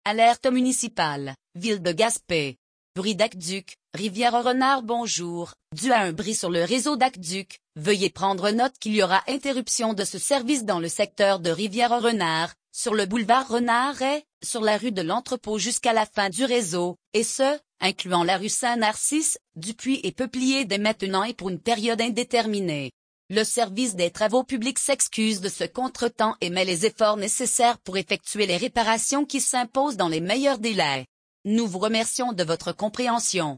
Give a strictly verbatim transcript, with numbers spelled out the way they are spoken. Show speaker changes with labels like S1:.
S1: Alerte municipale, ville de Gaspé. Bruit d'aqueduc, Rivière-Renard bonjour. Dû à un bris sur le réseau d'aqueduc, veuillez prendre note qu'il y aura interruption de ce service dans le secteur de Rivière-Renard, sur le boulevard Renard et, sur la rue de l'Entrepôt jusqu'à la fin du réseau, et ce, incluant la rue Saint-Narcisse, Dupuis et Peuplier dès maintenant et pour une période indéterminée. Le service des travaux publics s'excuse de ce contretemps et met les efforts nécessaires pour effectuer les réparations qui s'imposent dans les meilleurs délais. Nous vous remercions de votre compréhension.